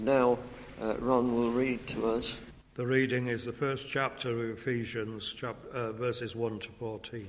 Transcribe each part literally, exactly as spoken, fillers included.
Now, uh, Ron will read to us. The reading is the first chapter of Ephesians, chap- uh, verses one to fourteen.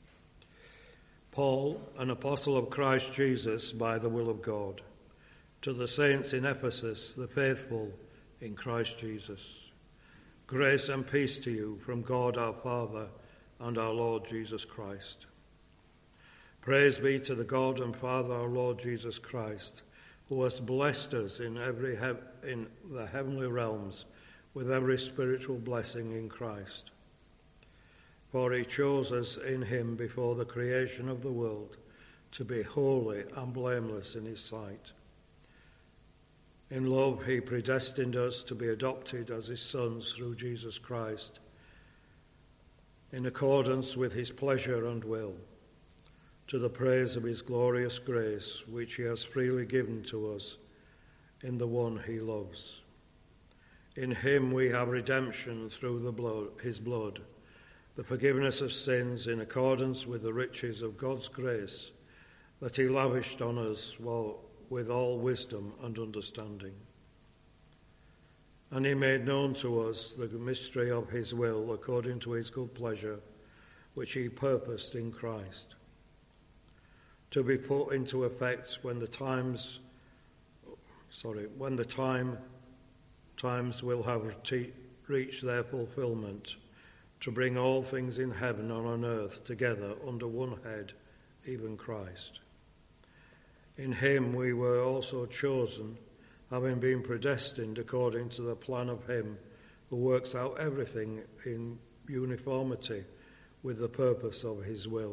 Paul, an apostle of Christ Jesus by the will of God, to the saints in Ephesus, the faithful in Christ Jesus. Grace and peace to you from God our Father and our Lord Jesus Christ. Praise be to the God and Father our Lord Jesus Christ, who has blessed us in every he- in the heavenly realms with every spiritual blessing in Christ. For he chose us in him before the creation of the world to be holy and blameless in his sight. In love he predestined us to be adopted as his sons through Jesus Christ, in accordance with his pleasure and will, to the praise of his glorious grace, which he has freely given to us in the one he loves. In him we have redemption through the blood, his blood, the forgiveness of sins in accordance with the riches of God's grace that he lavished on us while, with all wisdom and understanding. And he made known to us the mystery of his will according to his good pleasure, which he purposed in Christ, to be put into effect when the times, sorry, when the time, times will have te- reached their fulfillment, to bring all things in heaven and on earth together under one head, even Christ. In him we were also chosen, having been predestined according to the plan of him who works out everything in uniformity with the purpose of his will,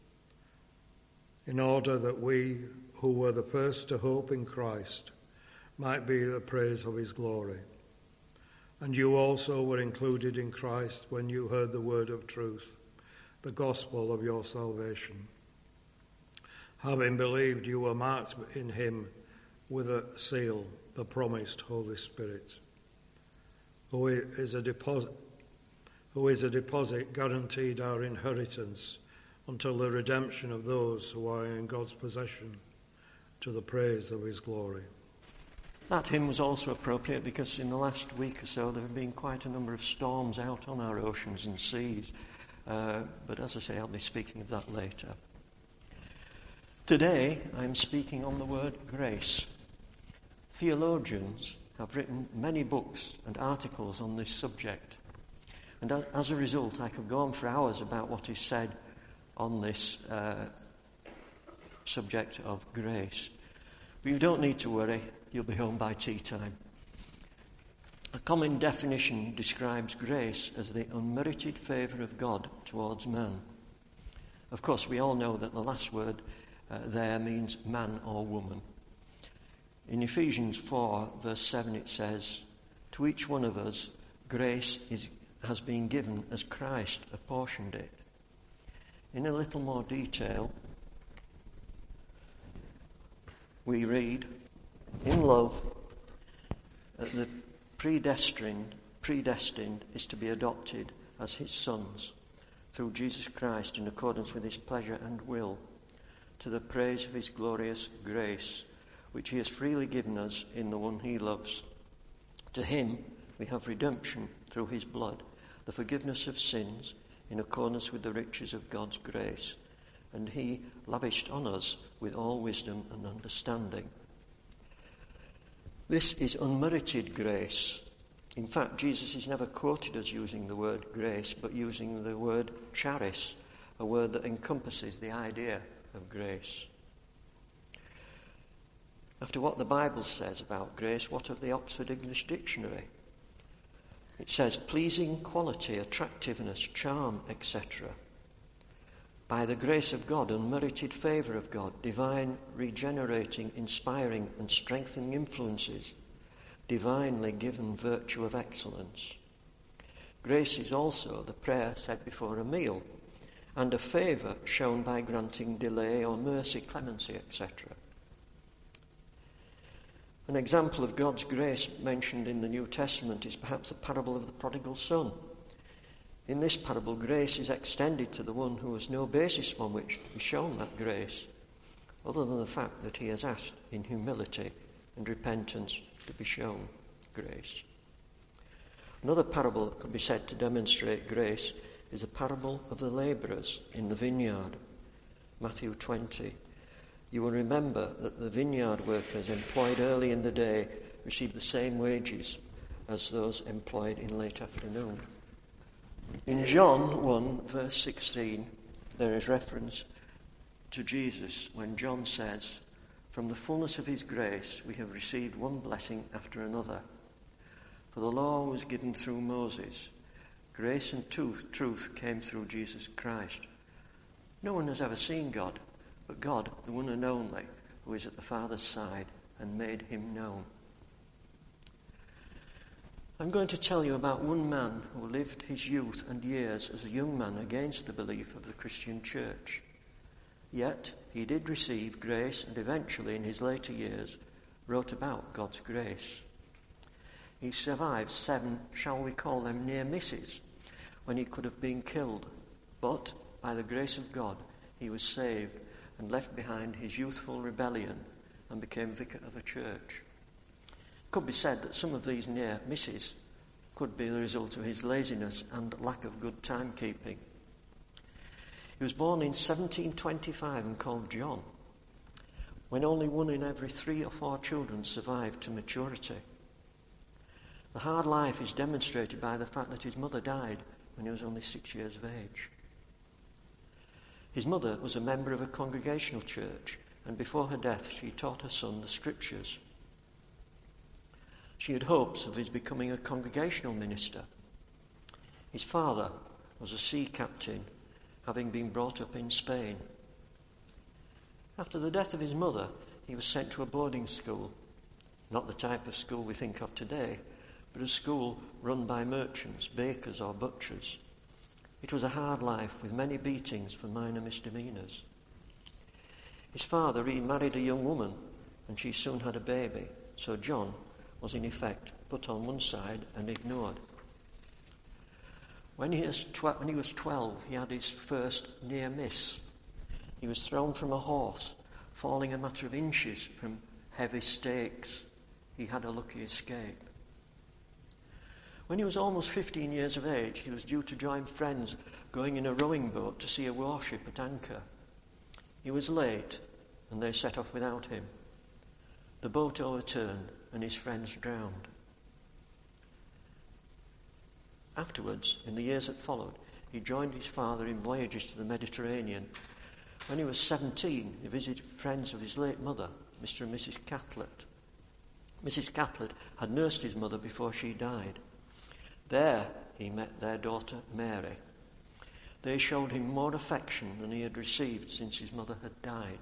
in order that we, who were the first to hope in Christ, might be the praise of his glory. And you also were included in Christ when you heard the word of truth, the gospel of your salvation. Having believed, you were marked in him with a seal, the promised Holy Spirit, who is a deposit, who is a deposit guaranteed our inheritance until the redemption of those who are in God's possession, to the praise of his glory. That hymn was also appropriate because in the last week or so there have been quite a number of storms out on our oceans and seas. Uh, but as I say, I'll be speaking of that later. Today I'm speaking on the word grace. Theologians have written many books and articles on this subject. And as, as a result, I could go on for hours about what is said on this uh, subject of grace. But you don't need to worry, you'll be home by tea time. A common definition describes grace as the unmerited favour of God towards man. Of course, we all know that the last word uh, there means man or woman. In Ephesians four, verse seven, it says, "To each one of us, grace is, has been given as Christ apportioned it." In a little more detail, we read, "In love, the predestined, predestined is to be adopted as his sons through Jesus Christ in accordance with his pleasure and will, to the praise of his glorious grace, which he has freely given us in the one he loves. To him we have redemption through his blood, the forgiveness of sins in accordance with the riches of God's grace, and he lavished on us with all wisdom and understanding." This is unmerited grace. In fact, Jesus is never quoted as using the word grace, but using the word charis, a word that encompasses the idea of grace. After what the Bible says about grace, what of the Oxford English Dictionary? It says pleasing quality, attractiveness, charm, et cetera. By the grace of God, unmerited favour of God, divine, regenerating, inspiring and strengthening influences, divinely given virtue of excellence. Grace is also the prayer said before a meal, and a favour shown by granting delay or mercy, clemency, et cetera. An example of God's grace mentioned in the New Testament is perhaps the parable of the prodigal son. In this parable, grace is extended to the one who has no basis on which to be shown that grace, other than the fact that he has asked in humility and repentance to be shown grace. Another parable that could be said to demonstrate grace is the parable of the labourers in the vineyard. Matthew twenty. You will remember that the vineyard workers employed early in the day received the same wages as those employed in late afternoon. In John one, verse sixteen, there is reference to Jesus when John says, "From the fullness of his grace we have received one blessing after another. For the law was given through Moses. Grace and truth, truth came through Jesus Christ. No one has ever seen God, but God, the one and only, who is at the Father's side, and made him known." I'm going to tell you about one man who lived his youth and years as a young man against the belief of the Christian church. Yet he did receive grace and eventually, in his later years, wrote about God's grace. He survived seven, shall we call them, near misses, when he could have been killed. But, by the grace of God, he was saved and left behind his youthful rebellion and became vicar of a church. It could be said that some of these near misses could be the result of his laziness and lack of good timekeeping. He was born in seventeen twenty-five and called John, when only one in every three or four children survived to maturity. The hard life is demonstrated by the fact that his mother died when he was only six years of age. His mother was a member of a congregational church, and before her death she taught her son the scriptures. She had hopes of his becoming a congregational minister. His father was a sea captain, having been brought up in Spain. After the death of his mother, he was sent to a boarding school, not the type of school we think of today, but a school run by merchants, bakers or butchers. It was a hard life with many beatings for minor misdemeanours. His father remarried a young woman and she soon had a baby, so John was in effect put on one side and ignored. When he was, tw- when he was twelve, he had his first near miss. He was thrown from a horse, falling a matter of inches from heavy stakes. He had a lucky escape. When he was almost fifteen years of age, he was due to join friends going in a rowing boat to see a warship at anchor. He was late, and they set off without him. The boat overturned, and his friends drowned. Afterwards, in the years that followed, he joined his father in voyages to the Mediterranean. When he was seventeen, he visited friends of his late mother, Mister and Missus Catlett. Missus Catlett had nursed his mother before she died. There he met their daughter Mary. They showed him more affection than he had received since his mother had died.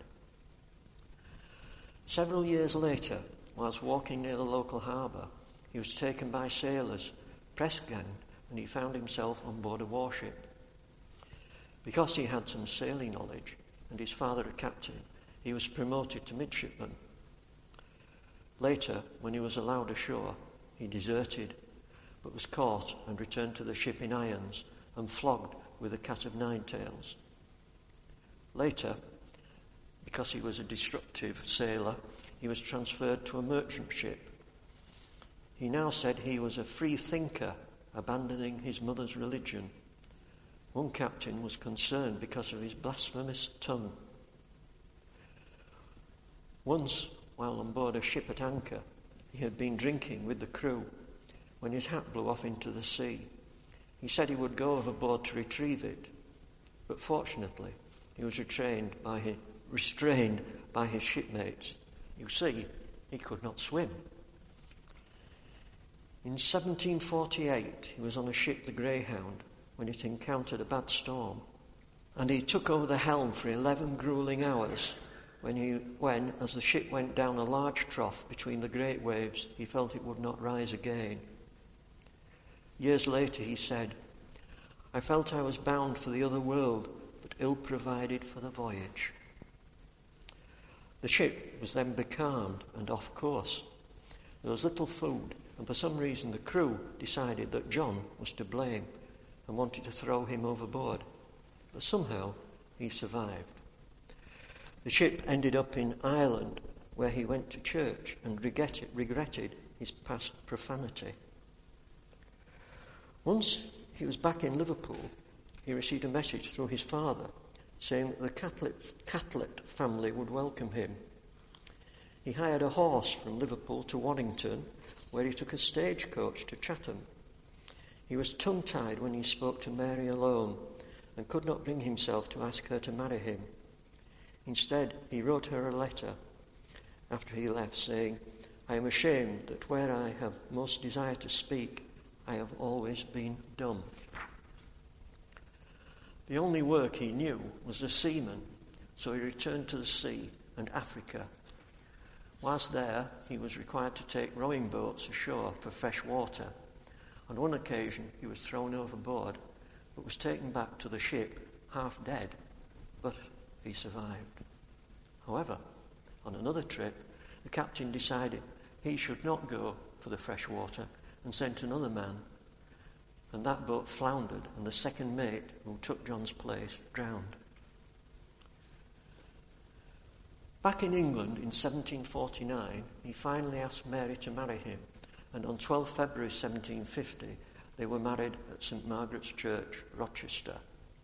Several years later, whilst walking near the local harbour, he was taken by sailors, press-ganged, and he found himself on board a warship. Because he had some sailing knowledge and his father a captain, he was promoted to midshipman. Later, when he was allowed ashore, he deserted, but was caught and returned to the ship in irons and flogged with a cat of nine tails. Later, because he was a destructive sailor, he was transferred to a merchant ship. He now said he was a free thinker, abandoning his mother's religion. One captain was concerned because of his blasphemous tongue. Once, while on board a ship at anchor, he had been drinking with the crew when his hat blew off into the sea. He said he would go overboard to retrieve it, but fortunately he was restrained by his, restrained by his shipmates. You see, he could not swim. In seventeen forty-eight, he was on a ship, the Greyhound, when it encountered a bad storm, and he took over the helm for eleven grueling hours. When, he, when, as the ship went down a large trough between the great waves, he felt it would not rise again. Years later, he said, "I felt I was bound for the other world, but ill-provided for the voyage." The ship was then becalmed and off course. There was little food, and for some reason the crew decided that John was to blame and wanted to throw him overboard. But somehow he survived. The ship ended up in Ireland, where he went to church and regretted, regretted his past profanity. Once he was back in Liverpool, he received a message through his father saying that the Catlett, Catlett family would welcome him. He hired a horse from Liverpool to Warrington, where he took a stagecoach to Chatham. He was tongue-tied when he spoke to Mary alone and could not bring himself to ask her to marry him. Instead, he wrote her a letter after he left saying, "I am ashamed that where I have most desired to speak, I have always been dumb." The only work he knew was a seaman, so he returned to the sea and Africa. Whilst there, he was required to take rowing boats ashore for fresh water. On one occasion, he was thrown overboard, but was taken back to the ship half dead, but he survived. However, on another trip, the captain decided he should not go for the fresh water and sent another man, and that boat floundered, and the second mate, who took John's place, drowned. Back in England in seventeen forty-nine, he finally asked Mary to marry him, and on the twelfth of February seventeen fifty, they were married at St Margaret's Church, Rochester.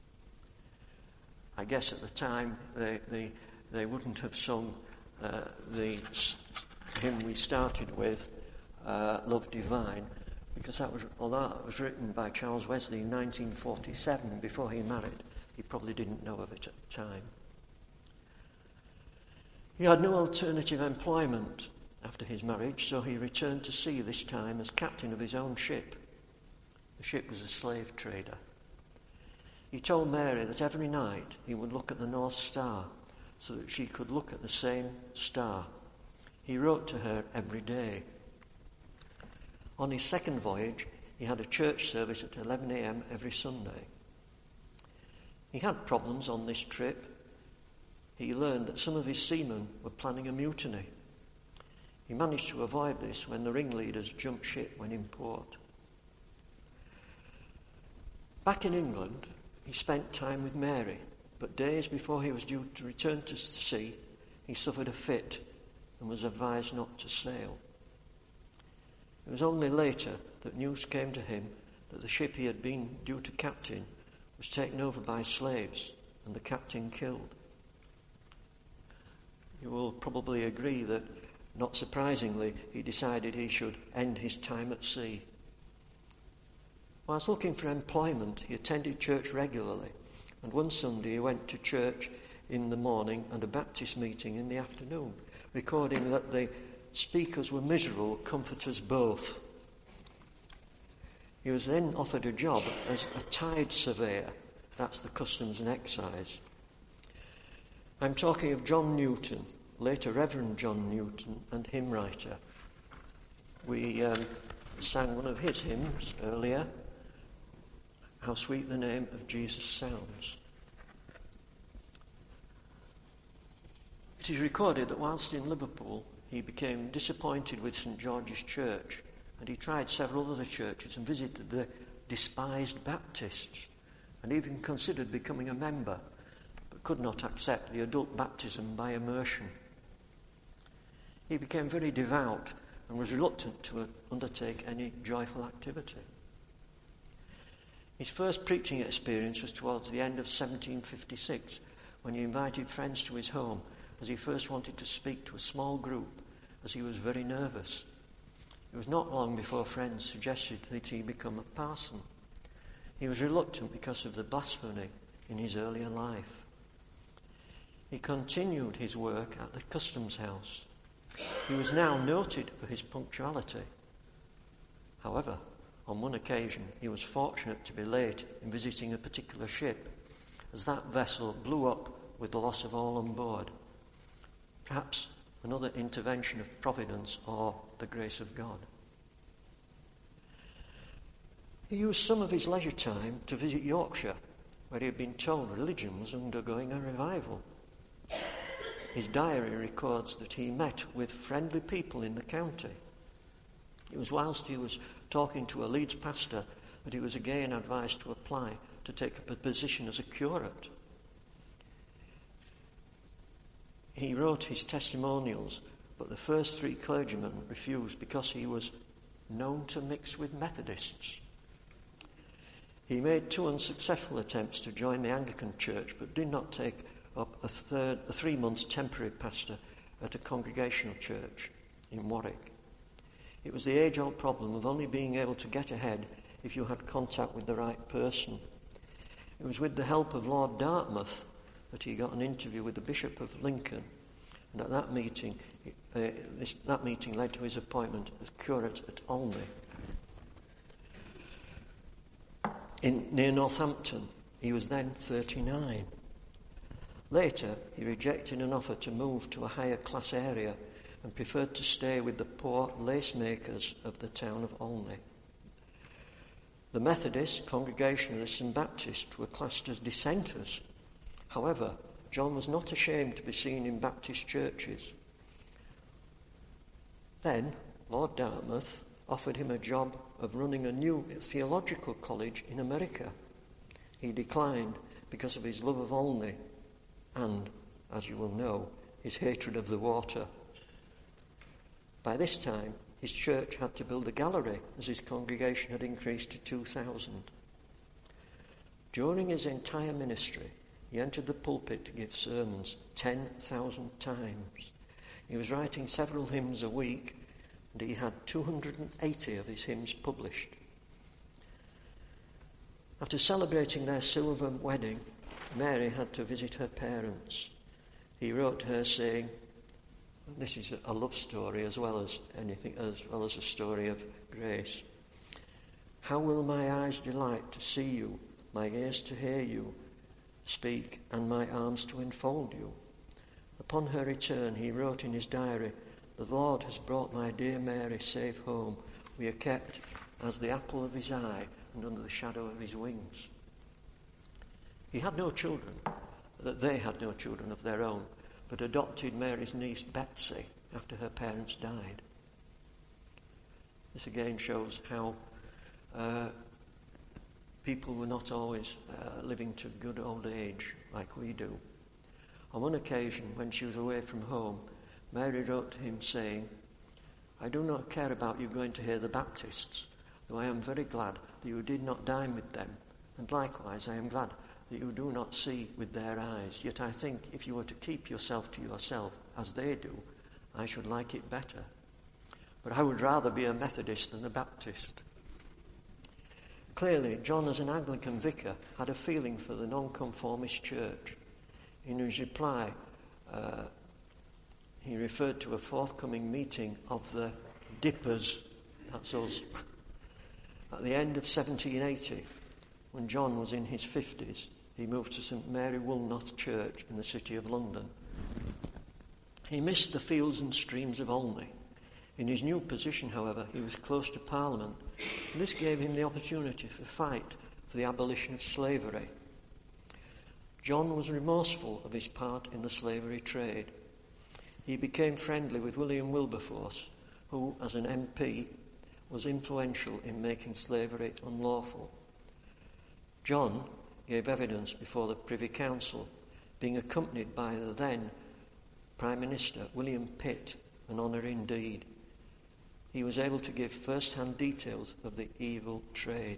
I guess at the time they they, they wouldn't have sung uh, the hymn we started with, uh, Love Divine, because that was, although that was written by Charles Wesley in nineteen forty-seven, before he married, he probably didn't know of it at the time. He had no alternative employment after his marriage, so he returned to sea, this time as captain of his own ship. The ship was a slave trader. He told Mary that every night he would look at the North Star so that she could look at the same star. He wrote to her every day. On his second voyage, he had a church service at eleven a.m. every Sunday. He had problems on this trip. He learned that some of his seamen were planning a mutiny. He managed to avoid this when the ringleaders jumped ship when in port. Back in England, he spent time with Mary, but days before he was due to return to sea, he suffered a fit and was advised not to sail. It was only later that news came to him that the ship he had been due to captain was taken over by slaves and the captain killed. You will probably agree that, not surprisingly, he decided he should end his time at sea. Whilst looking for employment, he attended church regularly, and one Sunday he went to church in the morning and a Baptist meeting in the afternoon, recording that the speakers were miserable, comforters both. He was then offered a job as a tide surveyor. That's the customs and excise. I'm talking of John Newton, later Reverend John Newton, and hymn writer. We um, sang one of his hymns earlier, How Sweet the Name of Jesus Sounds. It is recorded that whilst in Liverpool, he became disappointed with St George's Church, and he tried several other churches and visited the despised Baptists, and even considered becoming a member, but could not accept the adult baptism by immersion. He became very devout and was reluctant to undertake any joyful activity. His first preaching experience was towards the end of seventeen fifty-six, when he invited friends to his home, as he first wanted to speak to a small group, as he was very nervous. It was not long before friends suggested that he become a parson. He was reluctant because of the blasphemy in his earlier life. He continued his work at the customs house. He was now noted for his punctuality. However, on one occasion he was fortunate to be late in visiting a particular ship, as that vessel blew up with the loss of all on board. Perhaps another intervention of providence or the grace of God. He used some of his leisure time to visit Yorkshire, where he had been told religion was undergoing a revival. His diary records that he met with friendly people in the county. It was whilst he was talking to a Leeds pastor that he was again advised to apply to take up a position as a curate. He wrote his testimonials but the first three clergymen refused because he was known to mix with Methodists. He made two unsuccessful attempts to join the Anglican Church, but did not take up a third, a three months temporary pastor at a congregational church in Warwick. It was the age-old problem of only being able to get ahead if you had contact with the right person. It was with the help of Lord Dartmouth that he got an interview with the Bishop of Lincoln, and at that meeting, uh, this, that meeting led to his appointment as curate at Olney, in near Northampton. He was then thirty-nine. Later, he rejected an offer to move to a higher class area and preferred to stay with the poor lace makers of the town of Olney. The Methodists, Congregationalists and Baptists were classed as dissenters. However, John was not ashamed to be seen in Baptist churches. Then, Lord Dartmouth offered him a job of running a new theological college in America. He declined because of his love of Olney and, as you will know, his hatred of the water. By this time, his church had to build a gallery as his congregation had increased to two thousand. During his entire ministry, he entered the pulpit to give sermons ten thousand times. He was writing several hymns a week, and he had two hundred eighty of his hymns published. After celebrating their silver wedding, Mary had to visit her parents. He wrote to her saying, this is a love story as well as anything, as well as a story of grace. How will my eyes delight to see you, my ears to hear you speak, and my arms to enfold you. Upon her return, he wrote in his diary, the Lord has brought my dear Mary safe home. We are kept as the apple of his eye and under the shadow of his wings. He had no children, that they had no children of their own, but adopted Mary's niece Betsy after her parents died. This again shows how uh, people were not always uh, living to good old age like we do. On one occasion, when she was away from home, Mary wrote to him saying, I do not care about you going to hear the Baptists, though I am very glad that you did not dine with them, and likewise I am glad that you do not see with their eyes. Yet I think if you were to keep yourself to yourself, as they do, I should like it better. But I would rather be a Methodist than a Baptist. Clearly, John, as an Anglican vicar, had a feeling for the nonconformist church. In his reply, uh, he referred to a forthcoming meeting of the Dippers, that's us, at the end of seventeen eighty, when John was in his fifties. He moved to St Mary Woolnoth Church in the city of London. He missed the fields and streams of Olney. In his new position, however, he was close to Parliament, and this gave him the opportunity to fight for the abolition of slavery. John was remorseful of his part in the slavery trade. He became friendly with William Wilberforce, who, as an M P, was influential in making slavery unlawful. John gave evidence before the Privy Council, being accompanied by the then Prime Minister William Pitt, an honour indeed. He was able to give first-hand details of the evil trade.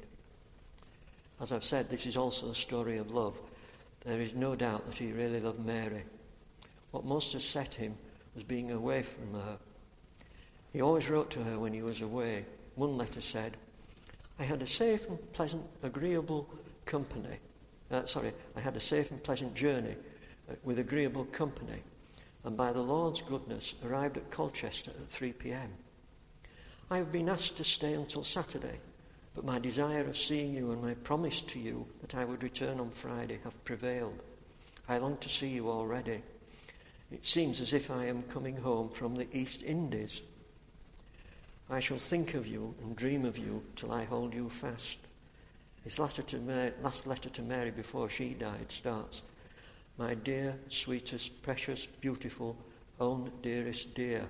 As I've said, this is also a story of love. There is no doubt that he really loved Mary. What most upset him was being away from her. He always wrote to her when he was away. One letter said, I had a safe and pleasant, agreeable company. Uh, sorry, I had a safe and pleasant journey uh, with agreeable company, and by the Lord's goodness arrived at Colchester at three p.m. I have been asked to stay until Saturday, but my desire of seeing you and my promise to you that I would return on Friday have prevailed. I long to see you already. It seems as if I am coming home from the East Indies. I shall think of you and dream of you till I hold you fast. His letter to Mary, last letter to Mary before she died starts, My dear, sweetest, precious, beautiful, own dearest dear.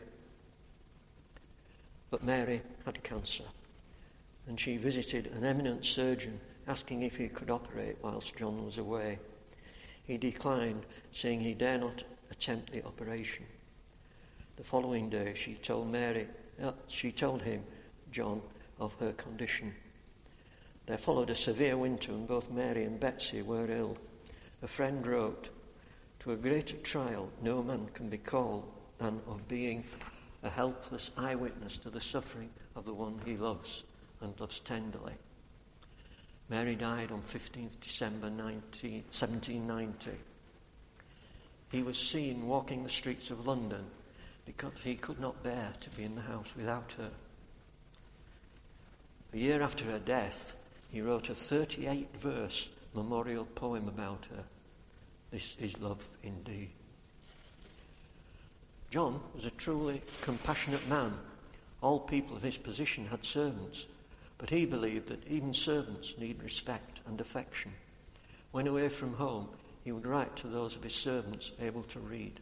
But Mary had cancer, and she visited an eminent surgeon asking if he could operate whilst John was away. He declined, saying he dare not attempt the operation. The following day she told Mary, uh, she told him, John, of her condition. There followed a severe winter and both Mary and Betsy were ill. A friend wrote, "To a greater trial no man can be called than of being a helpless eyewitness to the suffering of the one he loves and loves tenderly." Mary died on fifteenth December seventeen ninety. He was seen walking the streets of London because he could not bear to be in the house without her. A year after her death, he wrote a thirty-eight verse memorial poem about her. This is love indeed. John was a truly compassionate man. All people of his position had servants, but he believed that even servants need respect and affection. When away from home, he would write to those of his servants able to read.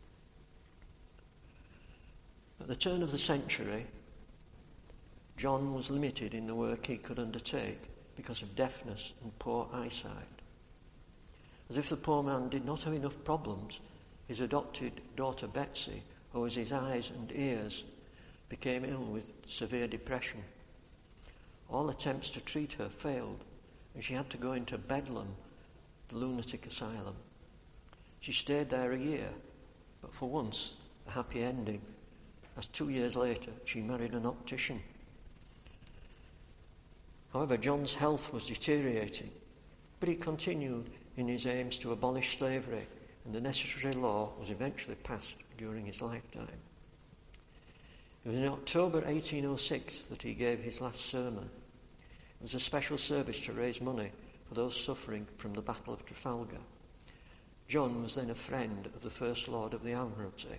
At the turn of the century, John was limited in the work he could undertake because of deafness and poor eyesight. As if the poor man did not have enough problems, his adopted daughter Betsy, who was his eyes and ears, became ill with severe depression. All attempts to treat her failed, and she had to go into Bedlam, the lunatic asylum. She stayed there a year, but for once, a happy ending, as two years later she married an optician. However, John's health was deteriorating, but he continued in his aims to abolish slavery, and the necessary law was eventually passed during his lifetime. It was in October eighteen oh six that he gave his last sermon. It was a special service to raise money for those suffering from the Battle of Trafalgar. John was then a friend of the First Lord of the Admiralty.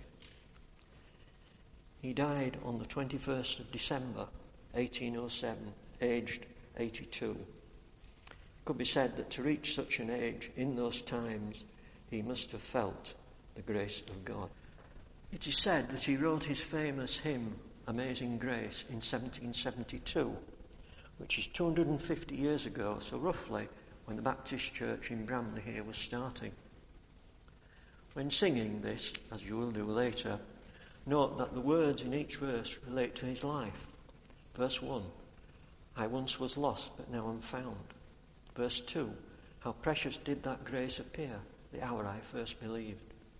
He died on the twenty-first of December eighteen oh seven, aged eighty-two. It could be said that to reach such an age in those times, he must have felt the grace of God. It is said that he wrote his famous hymn, Amazing Grace, in seventeen seventy-two, which is two hundred fifty years ago, so roughly when the Baptist Church in Bramley here was starting. When singing this, as you will do later, note that the words in each verse relate to his life. Verse one, I once was lost, but now am found. Verse two, how precious did that grace appear, the hour I first believed.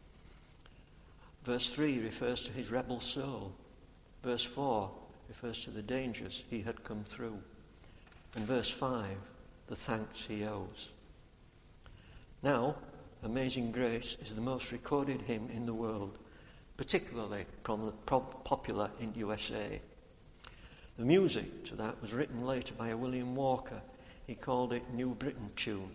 Verse three refers to his rebel soul. Verse four refers to the dangers he had come through. And verse five, the thanks he owes. Now, Amazing Grace is the most recorded hymn in the world, particularly popular in U S A. The music to that was written later by a William Walker. He called it New Britain Tune.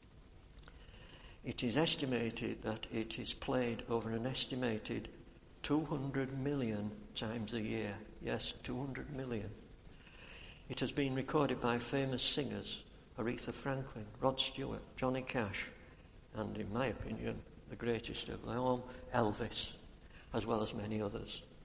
It is estimated that it is played over an estimated two hundred million times a year. Yes, two hundred million. It has been recorded by famous singers, Aretha Franklin, Rod Stewart, Johnny Cash, and in my opinion, the greatest of them all, Elvis, as well as many others.